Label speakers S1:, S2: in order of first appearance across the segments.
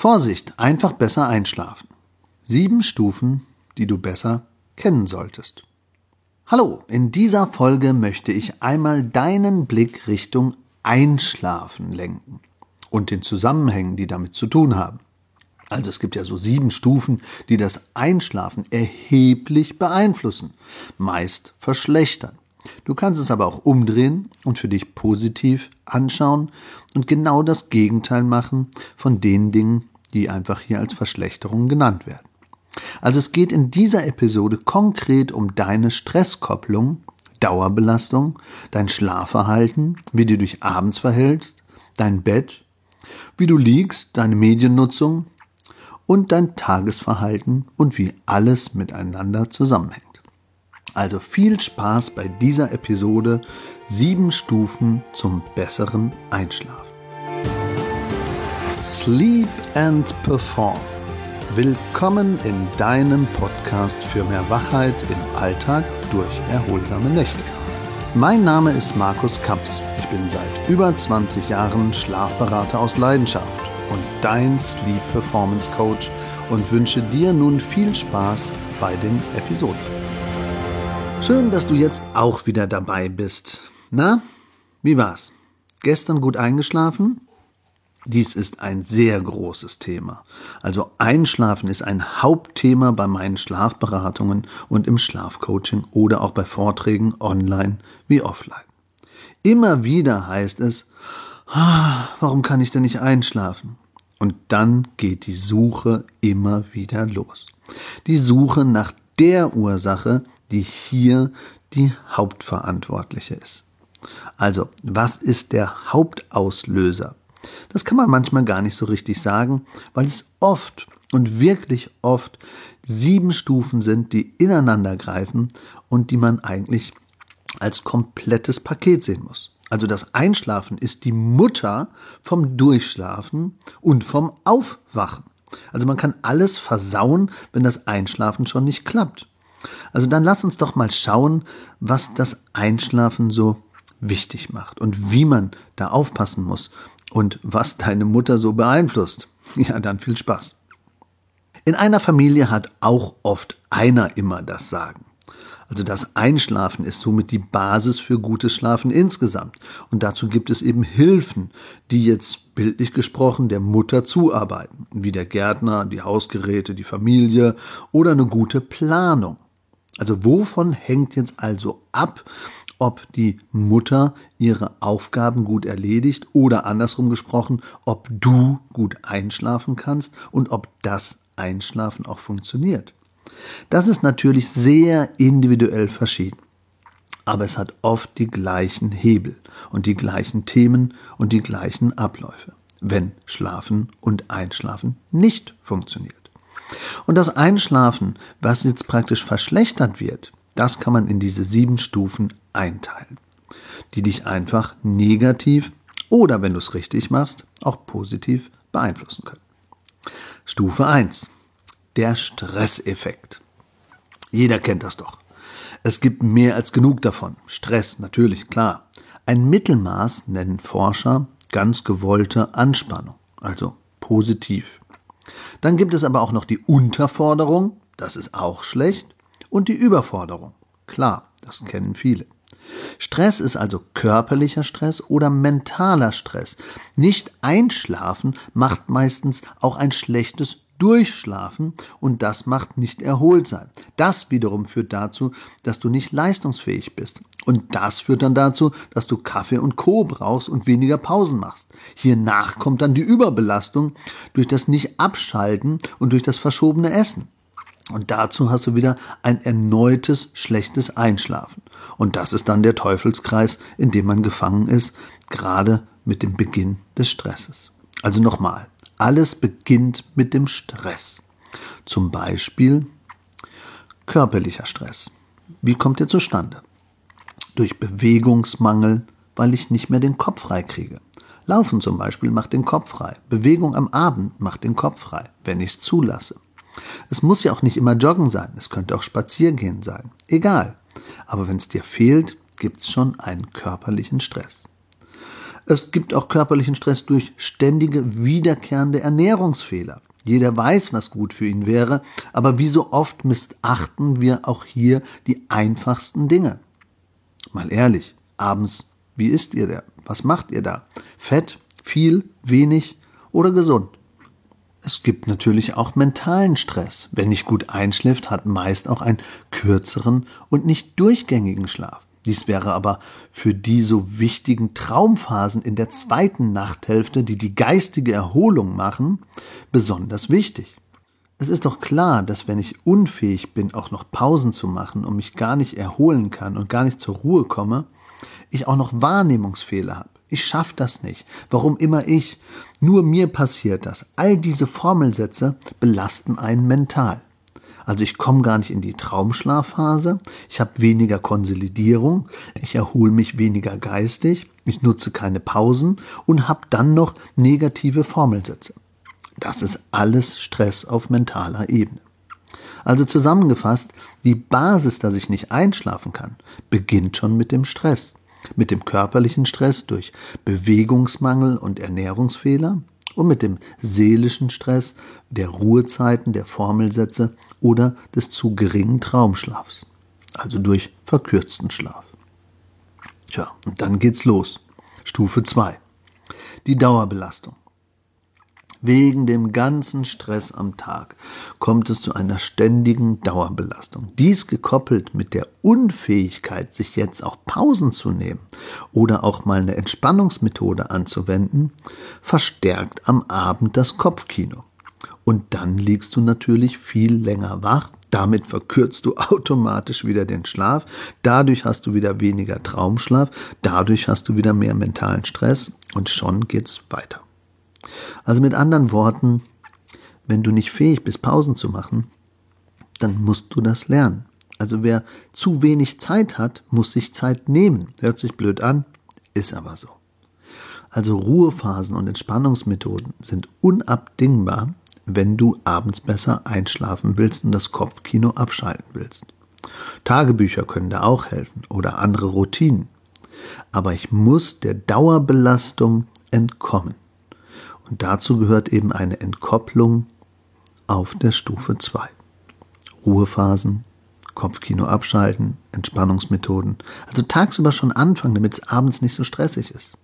S1: Vorsicht, einfach besser einschlafen. 7 Stufen, die du besser kennen solltest. Hallo, in dieser Folge möchte ich einmal deinen Blick Richtung Einschlafen lenken und den Zusammenhängen, die damit zu tun haben. Also es gibt ja so 7 Stufen, die das Einschlafen erheblich beeinflussen, meist verschlechtern. Du kannst es aber auch umdrehen und für dich positiv anschauen und genau das Gegenteil machen von den Dingen, die einfach hier als Verschlechterung genannt werden. Also es geht in dieser Episode konkret um deine Stresskopplung, Dauerbelastung, dein Schlafverhalten, wie du dich abends verhältst, dein Bett, wie du liegst, deine Mediennutzung und dein Tagesverhalten und wie alles miteinander zusammenhängt. Also viel Spaß bei dieser Episode 7 Stufen zum besseren Einschlafen. Sleep and Perform. Willkommen in deinem Podcast für mehr Wachheit im Alltag durch erholsame Nächte. Mein Name ist Markus Kamps. Ich bin seit über 20 Jahren Schlafberater aus Leidenschaft und dein Sleep Performance Coach und wünsche dir nun viel Spaß bei den Episoden. Schön, dass du jetzt auch wieder dabei bist. Na, wie war's? Gestern gut eingeschlafen? Dies ist ein sehr großes Thema. Also Einschlafen ist ein Hauptthema bei meinen Schlafberatungen und im Schlafcoaching oder auch bei Vorträgen online wie offline. Immer wieder heißt es, warum kann ich denn nicht einschlafen? Und dann geht die Suche immer wieder los. Die Suche nach der Ursache, die hier die Hauptverantwortliche ist. Also, was ist der Hauptauslöser? Das kann man manchmal gar nicht so richtig sagen, weil es oft und wirklich oft 7 Stufen sind, die ineinander greifen und die man eigentlich als komplettes Paket sehen muss. Also das Einschlafen ist die Mutter vom Durchschlafen und vom Aufwachen. Also man kann alles versauen, wenn das Einschlafen schon nicht klappt. Also dann lass uns doch mal schauen, was das Einschlafen so wichtig macht und wie man da aufpassen muss und was deine Mutter so beeinflusst. Ja, dann viel Spaß. In einer Familie hat auch oft einer immer das Sagen. Also das Einschlafen ist somit die Basis für gutes Schlafen insgesamt. Und dazu gibt es eben Hilfen, die jetzt bildlich gesprochen der Mutter zuarbeiten, wie der Gärtner, die Hausgeräte, die Familie oder eine gute Planung. Also wovon hängt jetzt also ab, ob die Mutter ihre Aufgaben gut erledigt oder andersrum gesprochen, ob du gut einschlafen kannst und ob das Einschlafen auch funktioniert? Das ist natürlich sehr individuell verschieden, aber es hat oft die gleichen Hebel und die gleichen Themen und die gleichen Abläufe, wenn Schlafen und Einschlafen nicht funktioniert. Und das Einschlafen, was jetzt praktisch verschlechtert wird, das kann man in diese 7 Stufen einteilen, die dich einfach negativ oder, wenn du es richtig machst, auch positiv beeinflussen können. Stufe 1. Der Stresseffekt. Jeder kennt das doch. Es gibt mehr als genug davon. Stress, natürlich, klar. Ein Mittelmaß nennen Forscher ganz gewollte Anspannung, also positiv. Dann gibt es aber auch noch die Unterforderung, das ist auch schlecht, und die Überforderung. Klar, das kennen viele. Stress ist also körperlicher Stress oder mentaler Stress. Nicht einschlafen macht meistens auch ein schlechtes Durchschlafen und das macht nicht erholsam. Das wiederum führt dazu, dass du nicht leistungsfähig bist. Und das führt dann dazu, dass du Kaffee und Co. brauchst und weniger Pausen machst. Hiernach kommt dann die Überbelastung durch das Nicht-Abschalten und durch das verschobene Essen. Und dazu hast du wieder ein erneutes schlechtes Einschlafen. Und das ist dann der Teufelskreis, in dem man gefangen ist, gerade mit dem Beginn des Stresses. Also nochmal, alles beginnt mit dem Stress. Zum Beispiel körperlicher Stress. Wie kommt der zustande? Durch Bewegungsmangel, weil ich nicht mehr den Kopf frei kriege. Laufen zum Beispiel macht den Kopf frei. Bewegung am Abend macht den Kopf frei, wenn ich es zulasse. Es muss ja auch nicht immer Joggen sein, es könnte auch Spaziergehen sein. Egal. Aber wenn es dir fehlt, gibt es schon einen körperlichen Stress. Es gibt auch körperlichen Stress durch ständige, wiederkehrende Ernährungsfehler. Jeder weiß, was gut für ihn wäre, aber wie so oft missachten wir auch hier die einfachsten Dinge. Mal ehrlich, abends, wie isst ihr da? Was macht ihr da? Fett, viel, wenig oder gesund? Es gibt natürlich auch mentalen Stress. Wer nicht gut einschläft, hat meist auch einen kürzeren und nicht durchgängigen Schlaf. Dies wäre aber für die so wichtigen Traumphasen in der zweiten Nachthälfte, die die geistige Erholung machen, besonders wichtig. Es ist doch klar, dass wenn ich unfähig bin, auch noch Pausen zu machen und mich gar nicht erholen kann und gar nicht zur Ruhe komme, ich auch noch Wahrnehmungsfehler habe. Ich schaffe das nicht. Warum immer ich? Nur mir passiert das. All diese Formelsätze belasten einen mental. Also ich komme gar nicht in die Traumschlafphase, ich habe weniger Konsolidierung, ich erhole mich weniger geistig, ich nutze keine Pausen und habe dann noch negative Formelsätze. Das ist alles Stress auf mentaler Ebene. Also zusammengefasst, die Basis, dass ich nicht einschlafen kann, beginnt schon mit dem Stress. Mit dem körperlichen Stress durch Bewegungsmangel und Ernährungsfehler und mit dem seelischen Stress der Ruhezeiten, der Formelsätze oder des zu geringen Traumschlafs, also durch verkürzten Schlaf. Tja, und dann geht's los. Stufe 2. Die Dauerbelastung. Wegen dem ganzen Stress am Tag kommt es zu einer ständigen Dauerbelastung. Dies gekoppelt mit der Unfähigkeit, sich jetzt auch Pausen zu nehmen oder auch mal eine Entspannungsmethode anzuwenden, verstärkt am Abend das Kopfkino. Und dann liegst du natürlich viel länger wach. Damit verkürzt du automatisch wieder den Schlaf. Dadurch hast du wieder weniger Traumschlaf. Dadurch hast du wieder mehr mentalen Stress. Und schon geht's weiter. Also mit anderen Worten, wenn du nicht fähig bist, Pausen zu machen, dann musst du das lernen. Also wer zu wenig Zeit hat, muss sich Zeit nehmen. Hört sich blöd an, ist aber so. Also Ruhephasen und Entspannungsmethoden sind unabdingbar, wenn du abends besser einschlafen willst und das Kopfkino abschalten willst. Tagebücher können da auch helfen oder andere Routinen. Aber ich muss der Dauerbelastung entkommen. Und dazu gehört eben eine Entkopplung auf der Stufe 2. Ruhephasen, Kopfkino abschalten, Entspannungsmethoden. Also tagsüber schon anfangen, damit es abends nicht so stressig ist.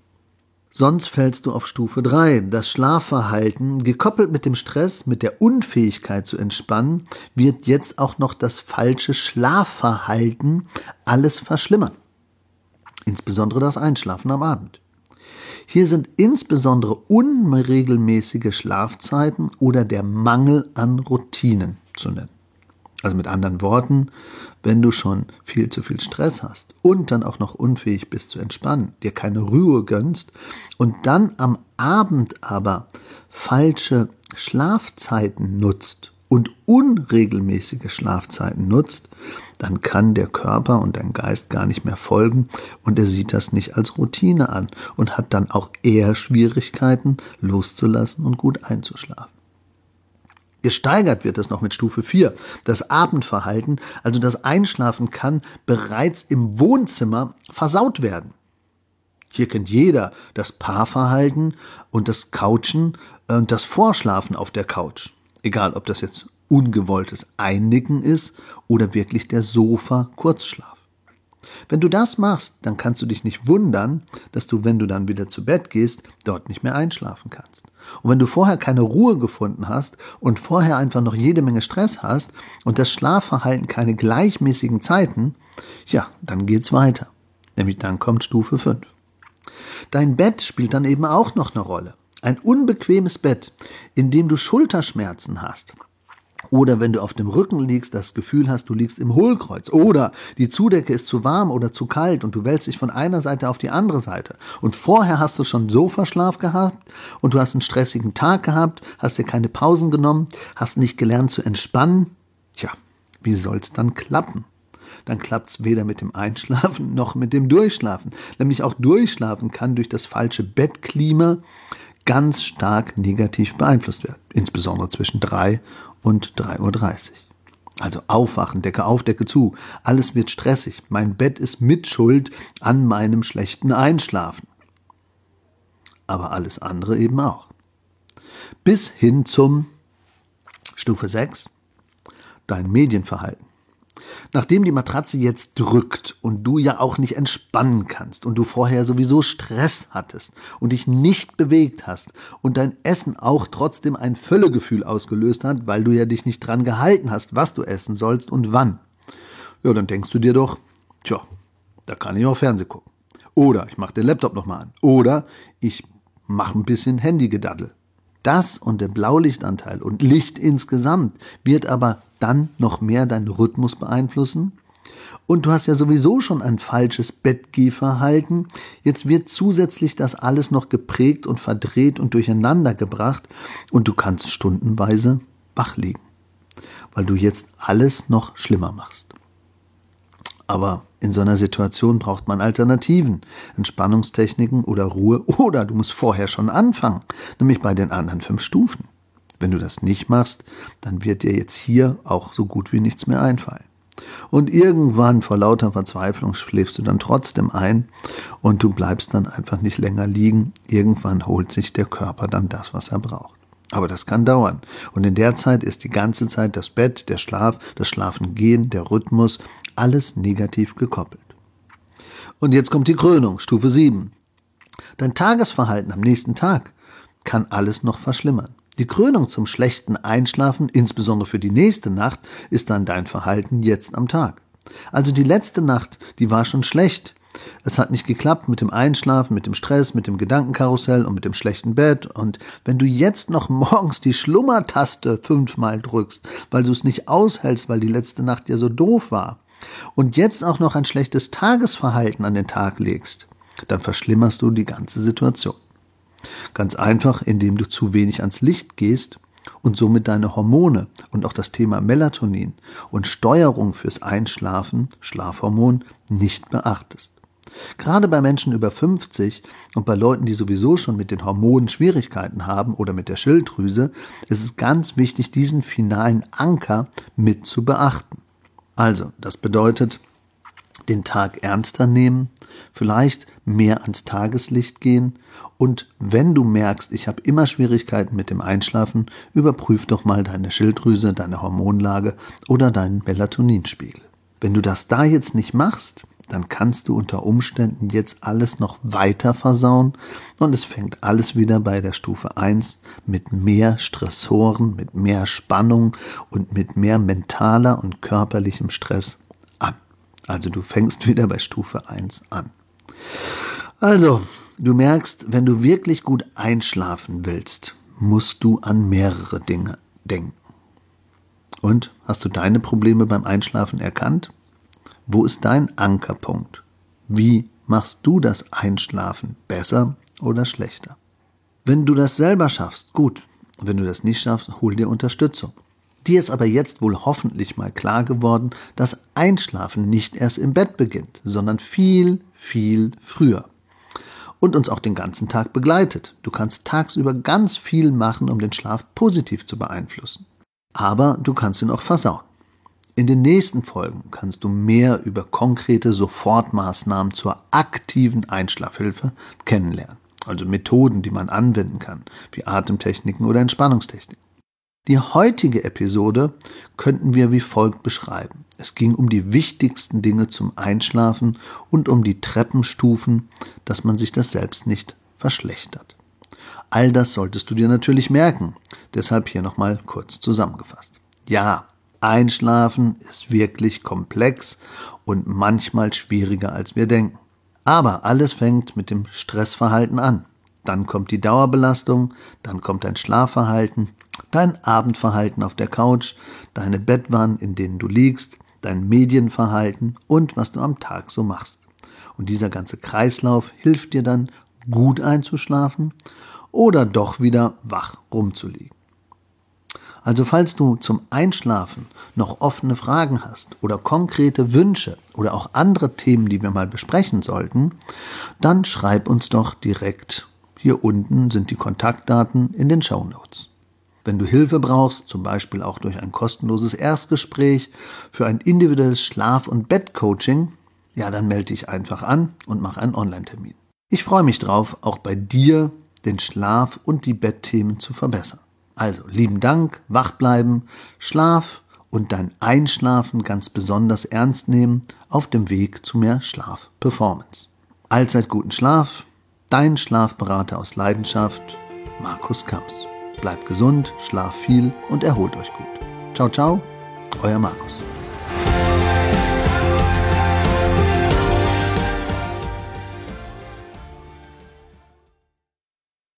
S1: Sonst fällst du auf Stufe 3. Das Schlafverhalten, gekoppelt mit dem Stress, mit der Unfähigkeit zu entspannen, wird jetzt auch noch das falsche Schlafverhalten alles verschlimmern. Insbesondere das Einschlafen am Abend. Hier sind insbesondere unregelmäßige Schlafzeiten oder der Mangel an Routinen zu nennen. Also mit anderen Worten, wenn du schon viel zu viel Stress hast und dann auch noch unfähig bist zu entspannen, dir keine Ruhe gönnst und dann am Abend aber falsche Schlafzeiten nutzt und unregelmäßige Schlafzeiten nutzt, dann kann der Körper und dein Geist gar nicht mehr folgen und er sieht das nicht als Routine an und hat dann auch eher Schwierigkeiten loszulassen und gut einzuschlafen. Gesteigert wird es noch mit Stufe 4, das Abendverhalten, also das Einschlafen kann bereits im Wohnzimmer versaut werden. Hier kennt jeder das Paarverhalten und das Couchen und das Vorschlafen auf der Couch. Egal, ob das jetzt ungewolltes Einnicken ist oder wirklich der Sofa-Kurzschlaf. Wenn du das machst, dann kannst du dich nicht wundern, dass du, wenn du dann wieder zu Bett gehst, dort nicht mehr einschlafen kannst. Und wenn du vorher keine Ruhe gefunden hast und vorher einfach noch jede Menge Stress hast und das Schlafverhalten keine gleichmäßigen Zeiten, ja, dann geht's weiter. Nämlich dann kommt Stufe 5. Dein Bett spielt dann eben auch noch eine Rolle. Ein unbequemes Bett, in dem du Schulterschmerzen hast. Oder wenn du auf dem Rücken liegst, das Gefühl hast, du liegst im Hohlkreuz. Oder die Zudecke ist zu warm oder zu kalt und du wälzt dich von einer Seite auf die andere Seite. Und vorher hast du schon Sofaschlaf gehabt und du hast einen stressigen Tag gehabt, hast dir keine Pausen genommen, hast nicht gelernt zu entspannen. Tja, wie soll's dann klappen? Dann klappt's weder mit dem Einschlafen noch mit dem Durchschlafen. Nämlich auch Durchschlafen kann durch das falsche Bettklima ganz stark negativ beeinflusst werden. Insbesondere zwischen 3 und 3:30 Uhr. Also aufwachen, Decke auf, Decke zu. Alles wird stressig. Mein Bett ist Mitschuld an meinem schlechten Einschlafen. aber alles andere eben auch. Bis hin zum Stufe 6, dein Medienverhalten. Nachdem die Matratze jetzt drückt und du ja auch nicht entspannen kannst und du vorher sowieso Stress hattest und dich nicht bewegt hast und dein Essen auch trotzdem ein Völlegefühl ausgelöst hat, weil du ja dich nicht dran gehalten hast, was du essen sollst und wann, ja, dann denkst du dir doch, tja, da kann ich auch Fernsehen gucken. Oder ich mache den Laptop nochmal an. Oder ich mache ein bisschen Handygedaddel. Das und der Blaulichtanteil und Licht insgesamt wird aber dann noch mehr deinen Rhythmus beeinflussen. Und du hast ja sowieso schon ein falsches Bettgehverhalten. Jetzt wird zusätzlich das alles noch geprägt und verdreht und durcheinander gebracht und du kannst stundenweise wach liegen, weil du jetzt alles noch schlimmer machst. Aber in so einer Situation braucht man Alternativen, Entspannungstechniken oder Ruhe. Oder du musst vorher schon anfangen, nämlich bei den anderen 5 Stufen. Wenn du das nicht machst, dann wird dir jetzt hier auch so gut wie nichts mehr einfallen. Und irgendwann vor lauter Verzweiflung schläfst du dann trotzdem ein und du bleibst dann einfach nicht länger liegen. Irgendwann holt sich der Körper dann das, was er braucht. Aber das kann dauern. Und in der Zeit ist die ganze Zeit das Bett, der Schlaf, das Schlafengehen, der Rhythmus, alles negativ gekoppelt. Und jetzt kommt die Krönung, Stufe 7. Dein Tagesverhalten am nächsten Tag kann alles noch verschlimmern. Die Krönung zum schlechten Einschlafen, insbesondere für die nächste Nacht, ist dann dein Verhalten jetzt am Tag. Also die letzte Nacht, die war schon schlecht. Es hat nicht geklappt mit dem Einschlafen, mit dem Stress, mit dem Gedankenkarussell und mit dem schlechten Bett. Und wenn du jetzt noch morgens die Schlummertaste 5-mal drückst, weil du es nicht aushältst, weil die letzte Nacht ja so doof war, und jetzt auch noch ein schlechtes Tagesverhalten an den Tag legst, dann verschlimmerst du die ganze Situation. Ganz einfach, indem du zu wenig ans Licht gehst und somit deine Hormone und auch das Thema Melatonin und Steuerung fürs Einschlafen, Schlafhormon, nicht beachtest. Gerade bei Menschen über 50 und bei Leuten, die sowieso schon mit den Hormonen Schwierigkeiten haben oder mit der Schilddrüse, ist es ganz wichtig, diesen finalen Anker mit zu beachten. Also, das bedeutet, den Tag ernster nehmen, vielleicht mehr ans Tageslicht gehen und wenn du merkst, ich habe immer Schwierigkeiten mit dem Einschlafen, überprüf doch mal deine Schilddrüse, deine Hormonlage oder deinen Melatoninspiegel. Wenn du das da jetzt nicht machst, dann kannst du unter Umständen jetzt alles noch weiter versauen und es fängt alles wieder bei der Stufe 1 mit mehr Stressoren, mit mehr Spannung und mit mehr mentaler und körperlichem Stress an. Also du fängst wieder bei Stufe 1 an. Also, du merkst, wenn du wirklich gut einschlafen willst, musst du an mehrere Dinge denken. Und, hast du deine Probleme beim Einschlafen erkannt? Wo ist dein Ankerpunkt? Wie machst du das Einschlafen besser oder schlechter? Wenn du das selber schaffst, gut. Wenn du das nicht schaffst, hol dir Unterstützung. Dir ist aber jetzt wohl hoffentlich mal klar geworden, dass Einschlafen nicht erst im Bett beginnt, sondern viel, viel früher. Und uns auch den ganzen Tag begleitet. Du kannst tagsüber ganz viel machen, um den Schlaf positiv zu beeinflussen. Aber du kannst ihn auch versauen. In den nächsten Folgen kannst du mehr über konkrete Sofortmaßnahmen zur aktiven Einschlafhilfe kennenlernen. Also Methoden, die man anwenden kann, wie Atemtechniken oder Entspannungstechniken. Die heutige Episode könnten wir wie folgt beschreiben. Es ging um die wichtigsten Dinge zum Einschlafen und um die Treppenstufen, dass man sich das selbst nicht verschlechtert. All das solltest du dir natürlich merken, deshalb hier nochmal kurz zusammengefasst. Ja, Einschlafen ist wirklich komplex und manchmal schwieriger, als wir denken. Aber alles fängt mit dem Stressverhalten an. Dann kommt die Dauerbelastung, dann kommt dein Schlafverhalten, dein Abendverhalten auf der Couch, deine Bettwannen, in denen du liegst, dein Medienverhalten und was du am Tag so machst. Und dieser ganze Kreislauf hilft dir dann, gut einzuschlafen oder doch wieder wach rumzuliegen. Also falls du zum Einschlafen noch offene Fragen hast oder konkrete Wünsche oder auch andere Themen, die wir mal besprechen sollten, dann schreib uns doch direkt. Hier unten sind die Kontaktdaten in den Shownotes. Wenn du Hilfe brauchst, zum Beispiel auch durch ein kostenloses Erstgespräch für ein individuelles Schlaf- und Bettcoaching, ja, dann melde dich einfach an und mach einen Online-Termin. Ich freue mich drauf, auch bei dir den Schlaf und die Bettthemen zu verbessern. Also, lieben Dank, wach bleiben, Schlaf und dein Einschlafen ganz besonders ernst nehmen auf dem Weg zu mehr Schlafperformance. Allzeit guten Schlaf, dein Schlafberater aus Leidenschaft, Markus Kamps. Bleibt gesund, schlaf viel und erholt euch gut. Ciao, ciao, euer Markus.